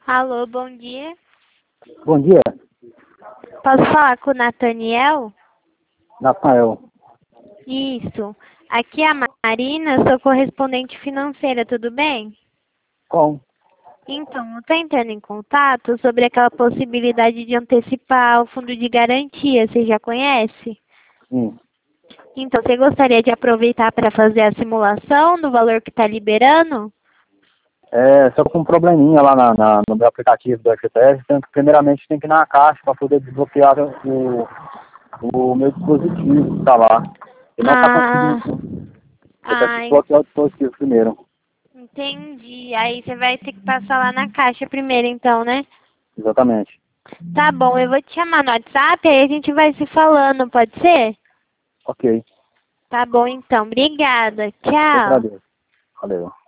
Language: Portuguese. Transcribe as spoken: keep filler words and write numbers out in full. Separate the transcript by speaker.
Speaker 1: Alô, bom dia.
Speaker 2: Bom dia,
Speaker 1: Posso falar com o Nathaniel?
Speaker 2: Nathanael.
Speaker 1: Isso. Aqui é a Marina, sou correspondente financeira, tudo bem?
Speaker 2: Com?
Speaker 1: Então, eu estou entrando em contato sobre aquela possibilidade de antecipar o fundo de garantia, você já conhece?
Speaker 2: Sim.
Speaker 1: Então, você gostaria de aproveitar para fazer a simulação do valor que está liberando?
Speaker 2: É, só com um probleminha lá na, na- no meu aplicativo do F T S, tem que, primeiramente tem que ir na caixa para poder desbloquear o, o meu dispositivo que está lá. E não está
Speaker 1: Ah,
Speaker 2: conseguindo. Eu tenho que
Speaker 1: ah,
Speaker 2: desbloquear o dispositivo primeiro.
Speaker 1: entendi. Aí você vai ter que passar lá na caixa primeiro, então, né?
Speaker 2: Exatamente.
Speaker 1: Tá bom, eu vou te chamar no WhatsApp, aí a gente vai se falando, pode ser?
Speaker 2: Ok.
Speaker 1: Tá bom, então. Obrigada.
Speaker 2: Eu
Speaker 1: Tchau.
Speaker 2: agradeço. Valeu.